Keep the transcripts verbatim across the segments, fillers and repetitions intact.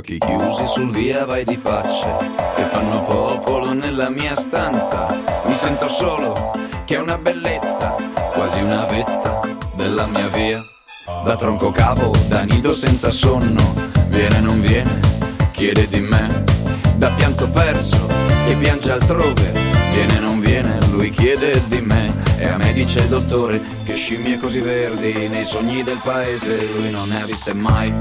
occhi chiusi sul via vai di facce che fanno popolo nella mia stanza. Mi sento solo, che è una bellezza, quasi una vetta della mia via. Da tronco cavo, da nido senza sonno, viene non viene, chiede di me. Da pianto perso, che piange altrove, viene non viene, lui chiede di me. E a me dice il dottore che scimmie così verdi nei sogni del paese lui non ne ha viste mai.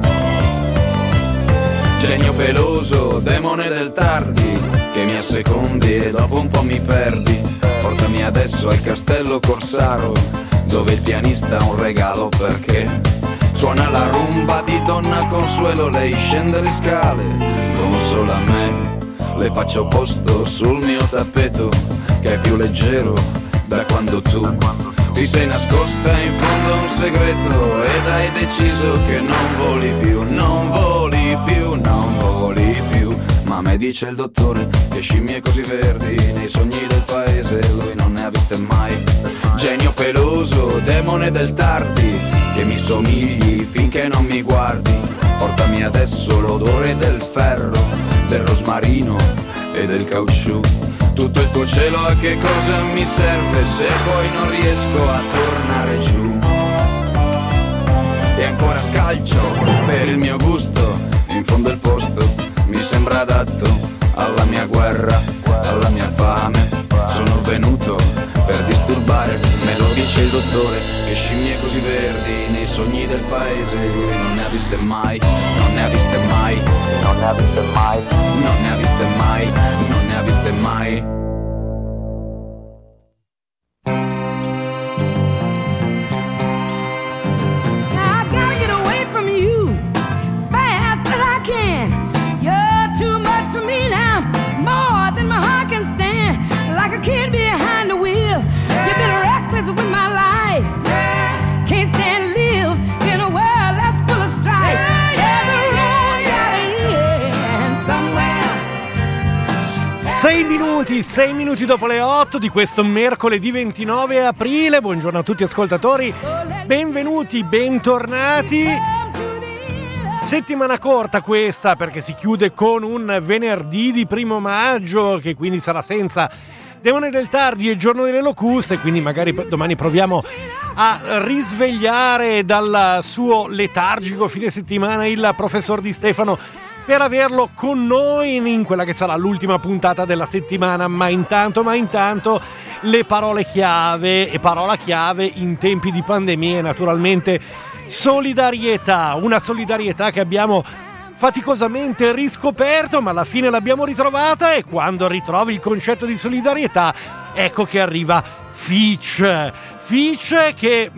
Genio peloso, demone del tardi, che mi assecondi e dopo un po' mi perdi. Portami adesso al castello Corsaro, dove il pianista ha un regalo perché suona la rumba di Donna Consuelo. Lei scende le scale, consola me, le faccio posto sul mio tappeto che è più leggero da quando tu ti sei nascosta in fondo a un segreto ed hai deciso che non voli più, non voli più, non voli più. Ma me dice il dottore che scimmie così verdi nei sogni del paese lui non ne ha viste mai. Genio peloso, demone del tardi, che mi somigli finché non mi guardi. Portami adesso l'odore del ferro, del rosmarino e del caucciù. Tutto il tuo cielo a che cosa mi serve se poi non riesco a tornare giù. E ancora scalcio per il mio gusto, in fondo il posto mi sembra adatto alla mia guerra, alla mia fame. Sono venuto per disturbare, me lo dice il dottore che scimmie così verdi nei sogni del paese lui non ne ha viste mai, non ne ha viste mai, non ne ha viste mai, non ne ha viste mai, non ne ha viste mai. Kid behind the wheel, you've been reckless with my life. Can't stand to live in a world that's full of strife. Every road gotta end somewhere. Sei minuti, sei minuti dopo le otto di questo mercoledì ventinove aprile. Buongiorno a tutti ascoltatori, benvenuti, bentornati. Settimana corta questa perché si chiude con un venerdì di primo maggio che quindi sarà senza Demone del Tardi e Giorno delle Locuste, quindi magari domani proviamo a risvegliare dal suo letargico fine settimana il professor Di Stefano per averlo con noi in quella che sarà l'ultima puntata della settimana. Ma intanto, ma intanto le parole chiave, e parola chiave in tempi di pandemia, naturalmente solidarietà, una solidarietà che abbiamo faticosamente riscoperto, ma alla fine l'abbiamo ritrovata. E quando ritrovi il concetto di solidarietà, ecco che arriva Fitch. Fitch che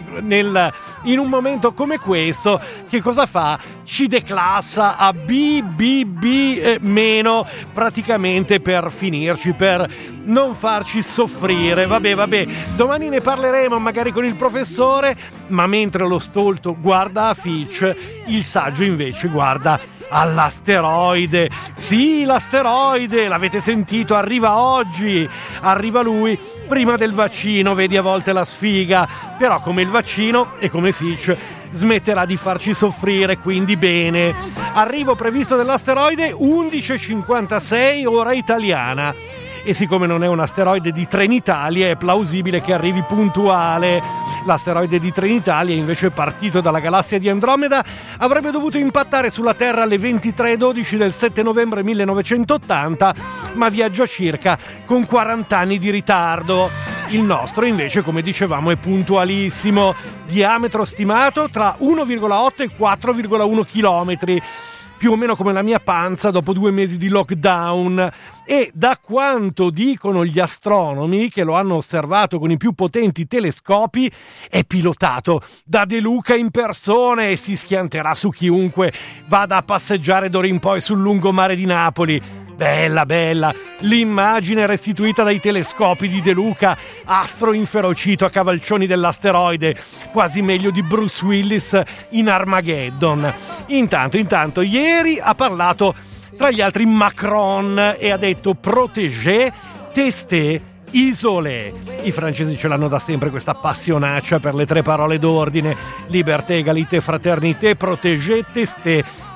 nel, in un momento come questo che cosa fa? Ci declassa a B B B eh, meno praticamente per finirci, per non farci soffrire. Vabbè, vabbè, domani ne parleremo magari con il professore, ma mentre lo stolto guarda a Fitch, il saggio invece guarda all'asteroide. Sì, l'asteroide, l'avete sentito, arriva oggi, arriva lui prima del vaccino. Vedi, a volte la sfiga, però come il vaccino e come Fitch smetterà di farci soffrire, quindi bene. Arrivo previsto dell'asteroide undici e cinquantasei ora italiana, e siccome non è un asteroide di Trenitalia è plausibile che arrivi puntuale. L'asteroide di Trenitalia invece è partito dalla galassia di Andromeda, avrebbe dovuto impattare sulla Terra alle ventitré e dodici del sette novembre millenovecentottanta, ma viaggia circa con quaranta anni di ritardo. Il nostro invece, come dicevamo, è puntualissimo, diametro stimato tra uno virgola otto e quattro virgola uno chilometri, più o meno come la mia panza dopo due mesi di lockdown. E da quanto dicono gli astronomi che lo hanno osservato con i più potenti telescopi, è pilotato da De Luca in persona e si schianterà su chiunque vada a passeggiare d'ora in poi sul lungomare di Napoli. Bella, bella, l'immagine restituita dai telescopi di De Luca, astro inferocito a cavalcioni dell'asteroide, quasi meglio di Bruce Willis in Armageddon. Intanto, intanto, ieri ha parlato tra gli altri Macron e ha detto protégez, testez, isolé. I francesi ce l'hanno da sempre questa passionaccia per le tre parole d'ordine: liberté, égalité, fraternité, protégez, testez,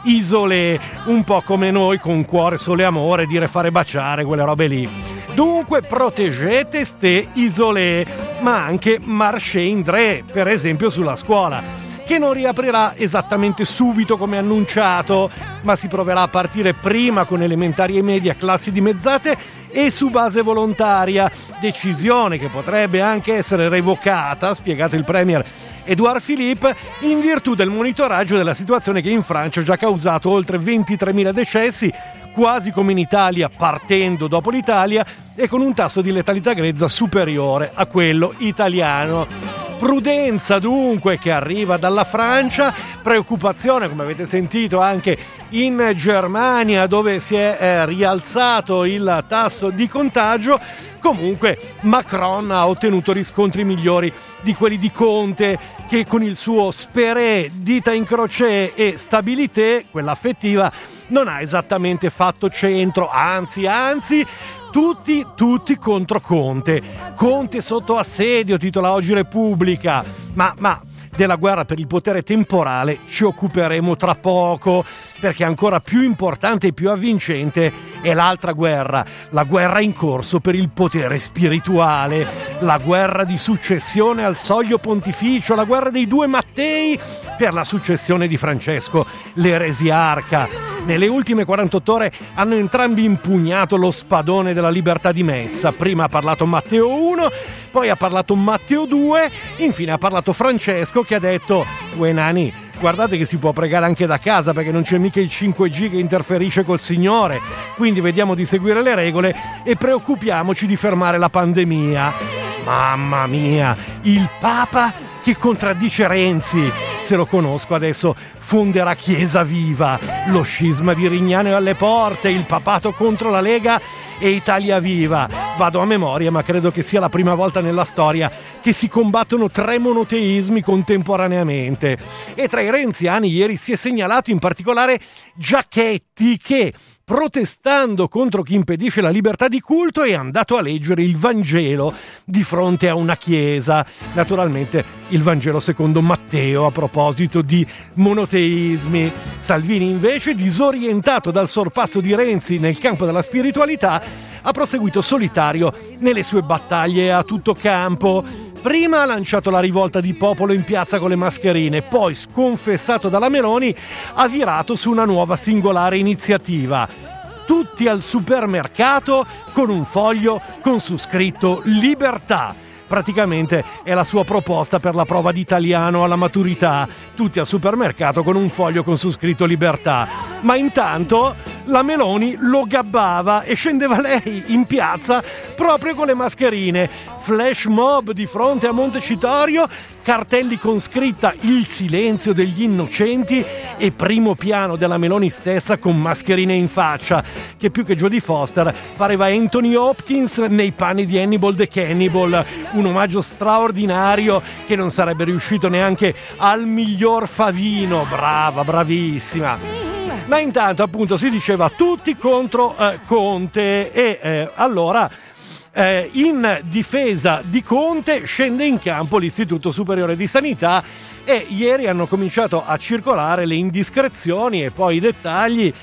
isolé, un po' come noi, con cuore, sole, amore, dire fare baciare, quelle robe lì. Dunque proteggete ste isolé, ma anche marché Indré, per esempio sulla scuola, che non riaprirà esattamente subito come annunciato, ma si proverà a partire prima con elementari e media, classi dimezzate e su base volontaria, decisione che potrebbe anche essere revocata, spiegato il premier Edouard Philippe, in virtù del monitoraggio della situazione che in Francia ha già causato oltre ventitremila decessi, quasi come in Italia, partendo dopo l'Italia e con un tasso di letalità grezza superiore a quello italiano. Prudenza dunque che arriva dalla Francia, preoccupazione come avete sentito anche in Germania, dove si è eh, rialzato il tasso di contagio. Comunque Macron ha ottenuto riscontri migliori di quelli di Conte, che con il suo speré, dita in croce e stabilité, quella affettiva, non ha esattamente fatto centro, anzi, anzi, tutti, tutti contro Conte. Conte sotto assedio, titola oggi Repubblica, ma, ma della guerra per il potere temporale ci occuperemo tra poco, perché ancora più importante e più avvincente è l'altra guerra, la guerra in corso per il potere spirituale, la guerra di successione al soglio pontificio, la guerra dei due Mattei per la successione di Francesco l'eresiarca. Nelle ultime quarantotto ore hanno entrambi impugnato lo spadone della libertà di messa. Prima ha parlato Matteo uno, poi ha parlato Matteo due, infine ha parlato Francesco, che ha detto: uè nani, guardate che si può pregare anche da casa, perché non c'è mica il cinque G che interferisce col Signore, quindi vediamo di seguire le regole e preoccupiamoci di fermare la pandemia. Mamma mia, il Papa che contraddice Renzi. Se lo conosco adesso fonderà Chiesa Viva, lo scisma di Rignano è alle porte, il papato contro la Lega e Italia Viva. Vado a memoria, ma credo che sia la prima volta nella storia che si combattono tre monoteismi contemporaneamente. E tra i renziani ieri si è segnalato in particolare Giachetti, che, protestando contro chi impedisce la libertà di culto, è andato a leggere il Vangelo di fronte a una chiesa. Naturalmente il Vangelo secondo Matteo, a proposito di monoteismi. Salvini invece, disorientato dal sorpasso di Renzi nel campo della spiritualità, ha proseguito solitario nelle sue battaglie a tutto campo. Prima ha lanciato la rivolta di popolo in piazza con le mascherine, poi, sconfessato dalla Meloni, ha virato su una nuova singolare iniziativa. Tutti al supermercato con un foglio con su scritto Libertà. Praticamente è la sua proposta per la prova di italiano alla maturità. Tutti al supermercato con un foglio con su scritto Libertà. Ma intanto la Meloni lo gabbava e scendeva lei in piazza proprio con le mascherine. Flash mob di fronte a Montecitorio, cartelli con scritta Il silenzio degli innocenti e primo piano della Meloni stessa con mascherine in faccia, che più che Jodie Foster pareva Anthony Hopkins nei panni di Hannibal the Cannibal, un omaggio straordinario che non sarebbe riuscito neanche al miglior Favino. Brava, bravissima. Ma intanto appunto si diceva tutti contro eh, Conte e eh, allora eh, in difesa di Conte scende in campo l'Istituto Superiore di Sanità e ieri hanno cominciato a circolare le indiscrezioni e poi i dettagli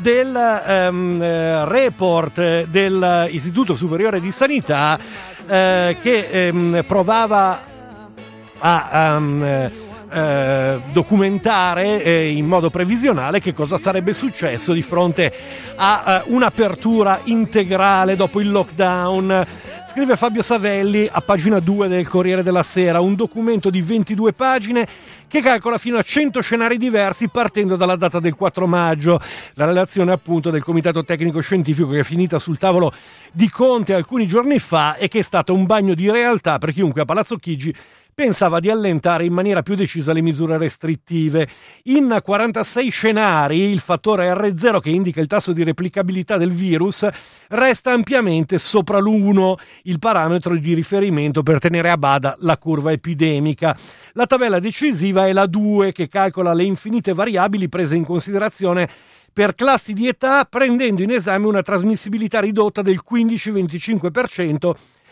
del ehm, eh, report dell'Istituto Superiore di Sanità eh, che ehm, provava a um, Eh, documentare eh, in modo previsionale che cosa sarebbe successo di fronte a eh, un'apertura integrale dopo il lockdown. Scrive Fabio Savelli a pagina due del Corriere della Sera, un documento di ventidue pagine che calcola fino a cento scenari diversi partendo dalla data del quattro maggio. La relazione appunto del Comitato Tecnico Scientifico che è finita sul tavolo di Conte alcuni giorni fa e che è stato un bagno di realtà per chiunque a Palazzo Chigi pensava di allentare in maniera più decisa le misure restrittive. In quarantasei scenari il fattore erre zero, che indica il tasso di replicabilità del virus, resta ampiamente sopra l'uno, il parametro di riferimento per tenere a bada la curva epidemica. La tabella decisiva è la due, che calcola le infinite variabili prese in considerazione per classi di età, prendendo in esame una trasmissibilità ridotta del quindici venticinque per cento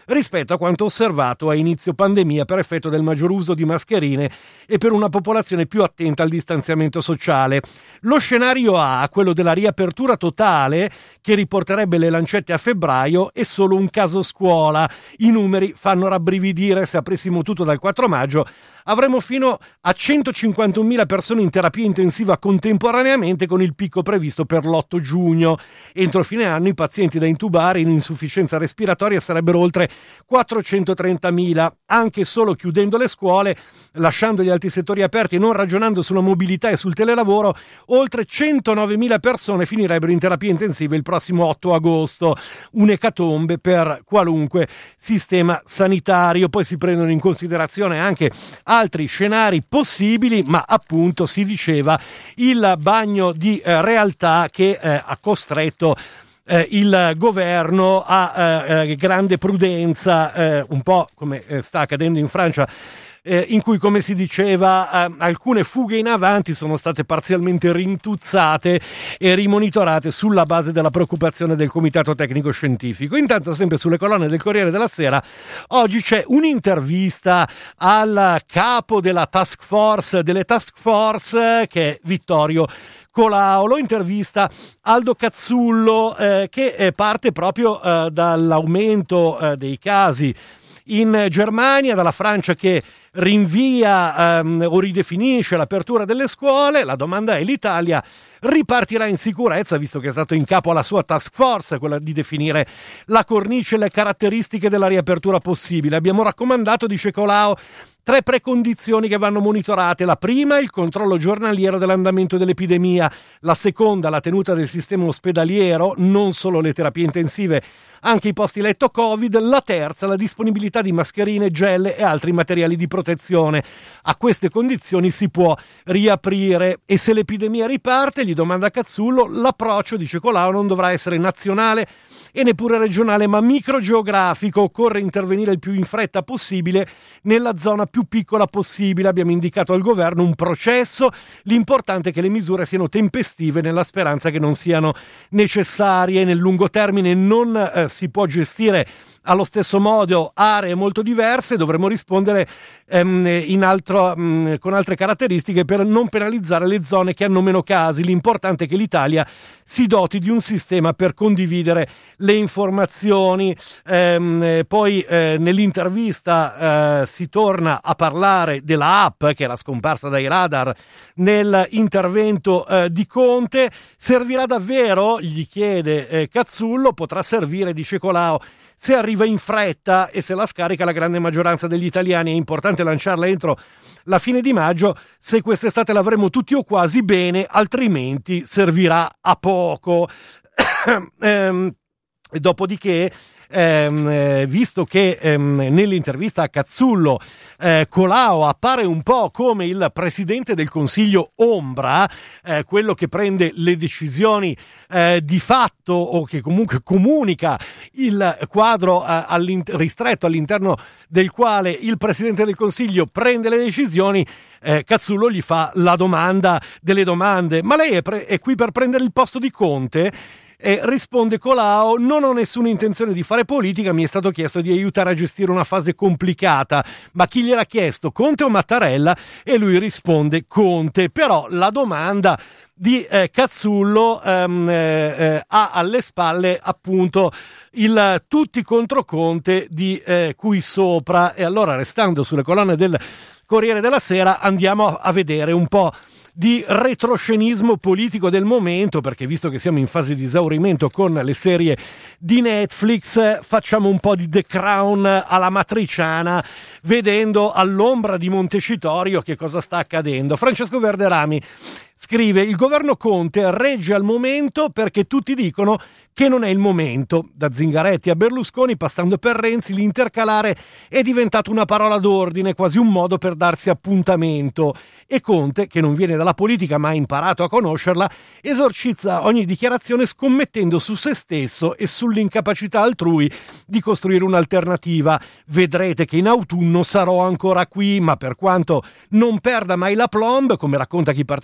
rispetto a quanto osservato a inizio pandemia per effetto del maggior uso di mascherine e per una popolazione più attenta al distanziamento sociale. Lo scenario A, quello della riapertura totale, che riporterebbe le lancette a febbraio, è solo un caso scuola. I numeri fanno rabbrividire. Se aprissimo tutto dal quattro maggio avremo fino a centocinquantunomila persone in terapia intensiva contemporaneamente, con il picco previsto per l'otto giugno. Entro fine anno i pazienti da intubare in insufficienza respiratoria sarebbero oltre quattrocentotrentamila. Anche solo chiudendo le scuole, lasciando gli altri settori aperti e non ragionando sulla mobilità e sul telelavoro, oltre centonovemila persone finirebbero in terapia intensiva il prossimo otto agosto. Un'ecatombe per qualunque sistema sanitario. Poi si prendono in considerazione anche altri scenari possibili, ma appunto si diceva il bagno di eh, realtà che eh, ha costretto eh, il governo a eh, grande prudenza, eh, un po' come eh, sta accadendo in Francia, eh, in cui, come si diceva, eh, alcune fughe in avanti sono state parzialmente rintuzzate e rimonitorate sulla base della preoccupazione del Comitato Tecnico Scientifico. Intanto, sempre sulle colonne del Corriere della Sera, oggi c'è un'intervista al capo della task force, delle task force, che è Vittorio Colao. Lo intervista Aldo Cazzullo, eh, che eh, parte proprio eh, dall'aumento eh, dei casi in Germania, dalla Francia che rinvia ehm, o ridefinisce l'apertura delle scuole. La domanda è: l'Italia ripartirà in sicurezza, visto che è stato in capo alla sua task force quella di definire la cornice e le caratteristiche della riapertura possibile? Abbiamo raccomandato, dice Colao, tre precondizioni che vanno monitorate. La prima, il controllo giornaliero dell'andamento dell'epidemia. La seconda, la tenuta del sistema ospedaliero, non solo le terapie intensive, anche i posti letto Covid. La terza, la disponibilità di mascherine, gel e altri materiali di protezione. A queste condizioni si può riaprire. E se l'epidemia riparte, gli domanda Cazzullo, l'approccio, dice Colao, non dovrà essere nazionale e neppure regionale, ma microgeografico. Occorre intervenire il più in fretta possibile nella zona più piccola possibile. Abbiamo indicato al governo un processo, l'importante è che le misure siano tempestive, nella speranza che non siano necessarie. Nel lungo termine non eh, si può gestire allo stesso modo aree molto diverse, dovremo rispondere ehm, in altro, mh, con altre caratteristiche per non penalizzare le zone che hanno meno casi. L'importante è che l'Italia si doti di un sistema per condividere le informazioni. Ehm, poi eh, nell'intervista eh, si torna a parlare della app che era scomparsa dai radar nell'intervento eh, di Conte. Servirà davvero? Gli chiede eh, Cazzullo. Potrà servire, dice Colao, se arriva in fretta e se la scarica la grande maggioranza degli italiani. È importante lanciarla entro la fine di maggio. Se quest'estate l'avremo tutti o quasi bene, altrimenti servirà a poco. ehm, dopodiché ehm, eh, visto che ehm, nell'intervista a Cazzullo eh, Colao appare un po' come il presidente del Consiglio ombra, eh, quello che prende le decisioni eh, di fatto, o che comunque comunica il quadro eh, all'in- ristretto all'interno del quale il presidente del Consiglio prende le decisioni, eh, Cazzullo gli fa la domanda delle domande: ma lei è, pre- è qui per prendere il posto di Conte? E risponde Colao: non ho nessuna intenzione di fare politica, mi è stato chiesto di aiutare a gestire una fase complicata. Ma chi gliel'ha chiesto, Conte o Mattarella? E lui risponde Conte. Però la domanda di eh, Cazzullo ehm, eh, ha alle spalle appunto il tutti contro Conte di eh, Qui Sopra. E allora, restando sulle colonne del Corriere della Sera, andiamo a vedere un po' di retroscenismo politico del momento, perché visto che siamo in fase di esaurimento con le serie di Netflix, facciamo un po' di The Crown alla matriciana, vedendo all'ombra di Montecitorio che cosa sta accadendo. Francesco Verderami scrive: il governo Conte regge al momento perché tutti dicono che non è il momento. Da Zingaretti a Berlusconi, passando per Renzi, l'intercalare è diventato una parola d'ordine, quasi un modo per darsi appuntamento. E Conte, che non viene dalla politica ma ha imparato a conoscerla, esorcizza ogni dichiarazione scommettendo su se stesso e sull'incapacità altrui di costruire un'alternativa. Vedrete che in autunno sarò ancora qui, ma per quanto non perda mai la plomb, come racconta chi partecipa ai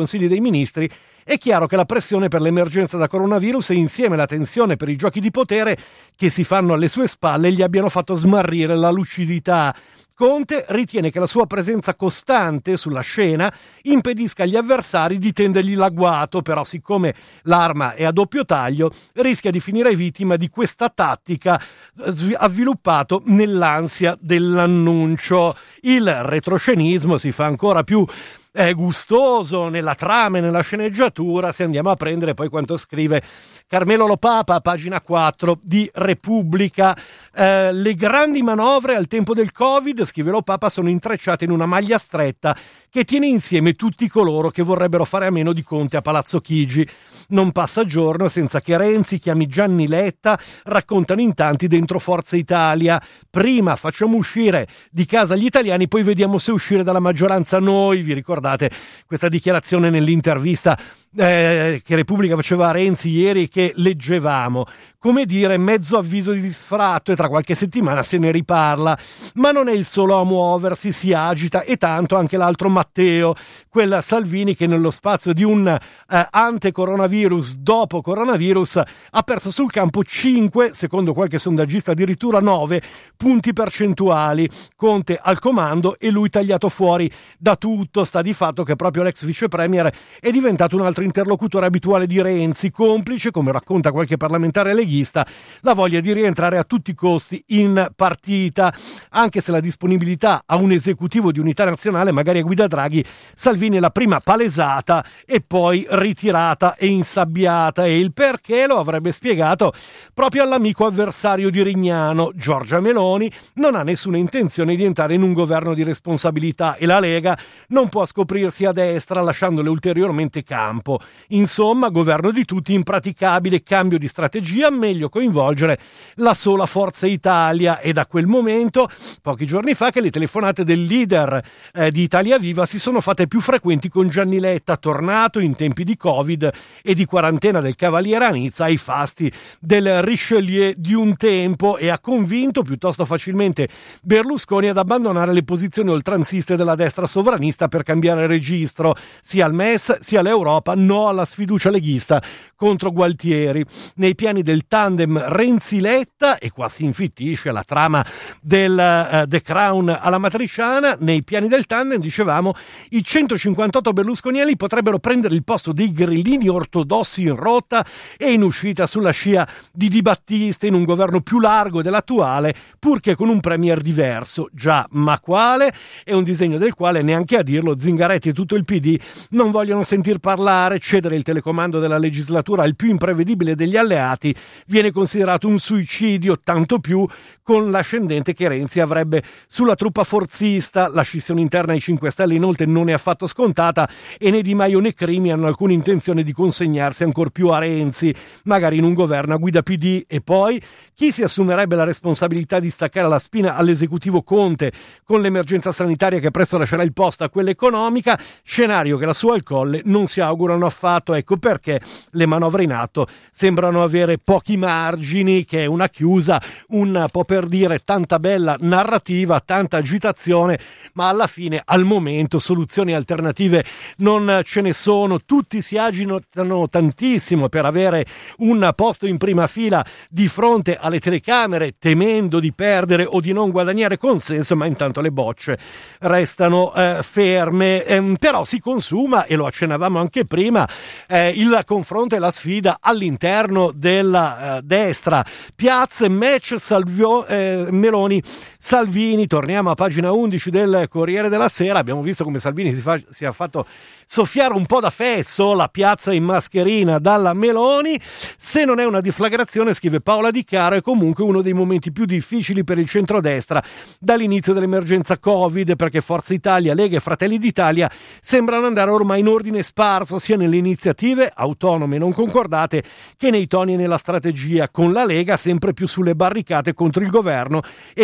Consigli dei Ministri, è chiaro che la pressione per l'emergenza da coronavirus e insieme la tensione per i giochi di potere che si fanno alle sue spalle gli abbiano fatto smarrire la lucidità. Conte ritiene che la sua presenza costante sulla scena impedisca agli avversari di tendergli l'agguato, però siccome l'arma è a doppio taglio rischia di finire vittima di questa tattica avviluppato nell'ansia dell'annuncio. Il retroscenismo si fa ancora più è gustoso nella trama e nella sceneggiatura se andiamo a prendere poi quanto scrive Carmelo Lopapa a pagina quattro di Repubblica. Eh, le grandi manovre al tempo del Covid, scrive Lopapa, sono intrecciate in una maglia stretta che tiene insieme tutti coloro che vorrebbero fare a meno di Conte a Palazzo Chigi. Non passa giorno senza che Renzi chiami Gianni Letta, raccontano in tanti dentro Forza Italia. Prima facciamo uscire di casa gli italiani, poi vediamo se uscire dalla maggioranza noi. Vi ricordate questa dichiarazione nell'intervista eh, che Repubblica faceva a Renzi ieri, che leggevamo? Come dire, mezzo avviso di sfratto e tra qualche settimana se ne riparla. Ma non è il solo a muoversi, si agita e tanto anche l'altro Matteo, quel Salvini che nello spazio di un eh, ante-coronavirus, dopo coronavirus, ha perso sul campo cinque, secondo qualche sondaggista addirittura nove punti percentuali. Conte al comando e lui tagliato fuori da tutto. Sta di fatto che proprio l'ex vice premier è diventato un altro interlocutore abituale di Renzi, complice, come racconta qualche parlamentare leghista, la voglia di rientrare a tutti i costi in partita. Anche se la disponibilità a un esecutivo di unità nazionale, magari a guida Draghi, Salvini è la prima palesata e poi ritirata e insabbiata, e il perché lo avrebbe spiegato proprio all'amico avversario di Rignano. Giorgia Meloni non ha nessuna intenzione di entrare in un governo di responsabilità e la Lega non può scoprirsi a destra lasciandole ulteriormente campo. Insomma, governo di tutti impraticabile, cambio di strategia, meglio coinvolgere la sola Forza Italia. E da quel momento, pochi giorni fa, che le telefonate del leader eh, di Italia Viva si sono fatte più frequenti con Gianni Letta, tornato in tempi di Covid e di quarantena del Cavaliere a Nizza ai fasti del Richelieu di un tempo, e ha convinto piuttosto facilmente Berlusconi ad abbandonare le posizioni oltranziste della destra sovranista per cambiare registro, sia al M E S sia all'Europa, no alla sfiducia leghista contro Gualtieri. Nei piani del tandem Renzi-Letta, e qua si infittisce la trama del uh, The Crown alla matriciana, nei piani del tandem, dicevamo, i centocinquantotto berlusconiani potrebbero prendere il posto dei grillini ortodossi in rotta e in uscita sulla scia di Di Battista in un governo più largo dell'attuale, purché con un premier diverso. Già, ma quale? È un disegno del quale, neanche a dirlo, Zingaretti e tutto il P D non vogliono sentir parlare. Cedere il telecomando della legislatura al più imprevedibile degli alleati viene considerato un suicidio, tanto più con l'ascendente che Renzi avrebbe sulla truppa forzista. La scissione interna ai cinque Stelle inoltre non è affatto scontata, e né Di Maio né Crimi hanno alcuna intenzione di consegnarsi ancor più a Renzi, magari in un governo a guida P D. E poi chi si assumerebbe la responsabilità di staccare la spina all'esecutivo Conte con l'emergenza sanitaria che presto lascerà il posto a quella economica, scenario che la sua al Colle non si augurano affatto. Ecco perché le manovre in atto sembrano avere pochi margini, che è una chiusa, un po' per dire tanta bella narrativa, tanta agitazione, ma alla fine al momento soluzioni alternative non ce ne sono. Tutti si agitano tantissimo per avere un posto in prima fila di fronte alle telecamere, temendo di perdere o di non guadagnare consenso, ma intanto le bocce restano eh, ferme. Eh, però si consuma, e lo accennavamo anche prima, eh, il confronto e la sfida all'interno della eh, destra. Piazze, match, Salvio, eh, Meloni, Salvini. Torniamo a pagina undici del Corriere della Sera. Abbiamo visto come Salvini si, fa, si è fatto soffiare un po' da fesso la piazza in mascherina dalla Meloni. Se non è una deflagrazione, scrive Paola Di Caro, è comunque uno dei momenti più difficili per il centrodestra dall'inizio dell'emergenza Covid, perché Forza Italia, Lega e Fratelli d'Italia sembrano andare ormai in ordine sparso sia nelle iniziative autonome non concordate che nei toni e nella strategia, con la Lega sempre più sulle barricate contro il governo e pronta a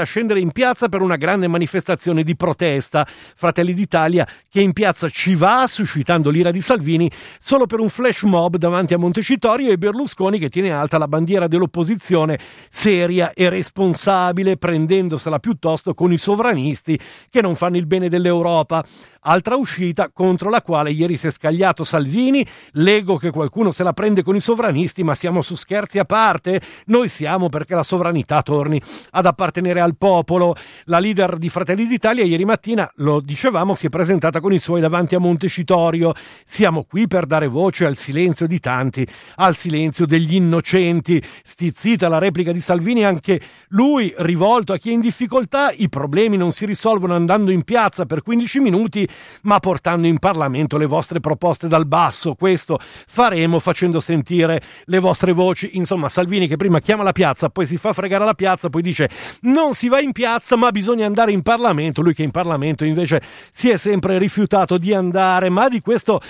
scendere in piazza per una grande manifestazione di protesta. Fratelli d'Italia che in piazza ci va, suscitando l'ira di Salvini, solo per un flash mob davanti a Montecitorio, e Berlusconi che tiene alta la bandiera dell'opposizione seria e responsabile, prendendosela piuttosto con i sovranisti che non fanno il bene dell'Europa. Altra uscita contro la quale ieri si è scagliato Salvini. Leggo che qualcuno se la prende con i sovranisti, ma siamo su scherzi a parte. Noi siamo perché la sovranità torni ad appartenere al popolo. La leader di Fratelli d'Italia ieri mattina, lo dicevamo, si è presentata con i suoi davanti a Montecitorio. Siamo qui per dare voce al silenzio di tanti, al silenzio degli innocenti. Stizzita la replica di Salvini, anche lui rivolto a chi è in difficoltà. I problemi non si risolvono andando in piazza per quindici minuti, ma portando in Parlamento le vostre proposte dal basso. Questo faremo, facendo sentire le vostre voci. Insomma, Salvini che prima chiama la piazza, poi si fa fregare la piazza, poi dice non si va in piazza ma bisogna andare in Parlamento. Lui che in Parlamento invece si è sempre rifiutato di andare. Ma di questo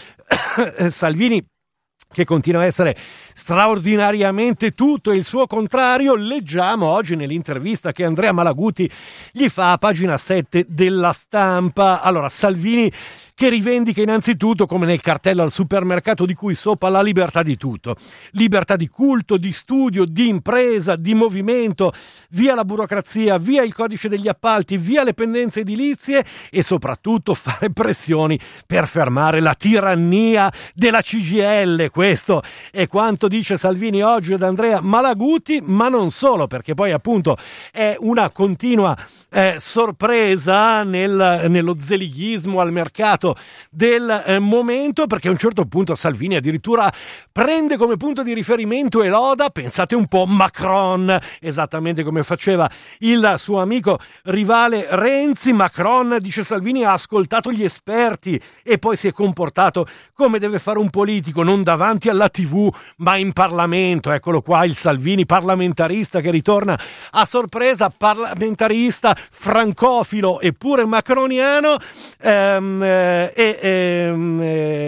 Salvini, che continua a essere straordinariamente tutto il suo contrario, leggiamo oggi nell'intervista che Andrea Malaguti gli fa a pagina sette della Stampa. Allora, Salvini che rivendica innanzitutto, come nel cartello al supermercato di cui sopra, la libertà di tutto. Libertà di culto, di studio, di impresa, di movimento, via la burocrazia, via il codice degli appalti, via le pendenze edilizie e soprattutto fare pressioni per fermare la tirannia della C G I L. Questo è quanto dice Salvini oggi ad Andrea Malaguti, ma non solo, perché poi appunto è una continua eh, sorpresa nel, nello zelighismo al mercato del eh, momento, perché a un certo punto Salvini addirittura prende come punto di riferimento e loda, pensate un po', Macron, esattamente come faceva il suo amico rivale Renzi. Macron, dice Salvini, ha ascoltato gli esperti e poi si è comportato come deve fare un politico, non davanti alla tivù ma in Parlamento. Eccolo qua il Salvini parlamentarista che ritorna a sorpresa, parlamentarista, francofilo eppure macroniano. ehm, eh, E, ehm,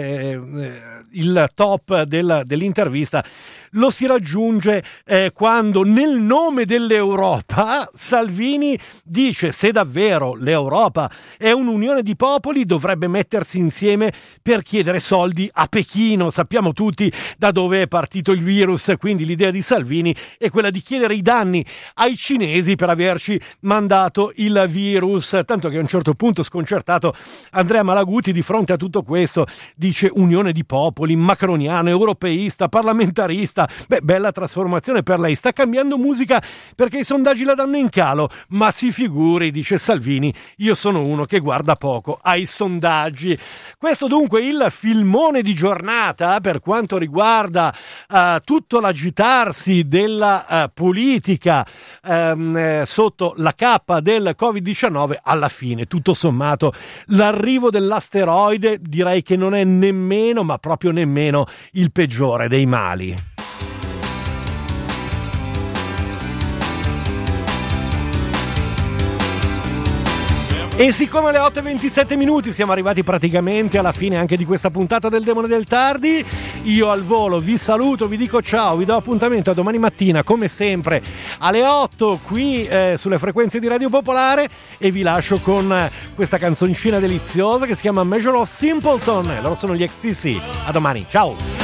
eh, il top del, dell'intervista lo si raggiunge eh, quando nel nome dell'Europa Salvini dice se davvero l'Europa è un'unione di popoli dovrebbe mettersi insieme per chiedere soldi a Pechino. Sappiamo tutti da dove è partito il virus, quindi l'idea di Salvini è quella di chiedere i danni ai cinesi per averci mandato il virus, tanto che a un certo punto, sconcertato, Andrea Malaguti di fronte a tutto questo dice unione di popoli, macroniano, europeista, parlamentarista. Beh, bella trasformazione per lei. Sta cambiando musica perché i sondaggi la danno in calo, ma si figuri, dice Salvini, io sono uno che guarda poco ai sondaggi. Questo dunque il filmone di giornata per quanto riguarda uh, tutto l'agitarsi della uh, politica um, eh, sotto la cappa del covid diciannove. Alla fine, tutto sommato, l'arrivo dell'asteroide direi che non è nemmeno, ma proprio nemmeno, il peggiore dei mali. E siccome alle otto e ventisette minuti siamo arrivati praticamente alla fine anche di questa puntata del Demone del Tardi, io al volo vi saluto, vi dico ciao, vi do appuntamento a domani mattina come sempre alle otto qui eh, sulle frequenze di Radio Popolare, e vi lascio con questa canzoncina deliziosa che si chiama Measure of Simpleton. Loro sono gli X T C. A domani, ciao!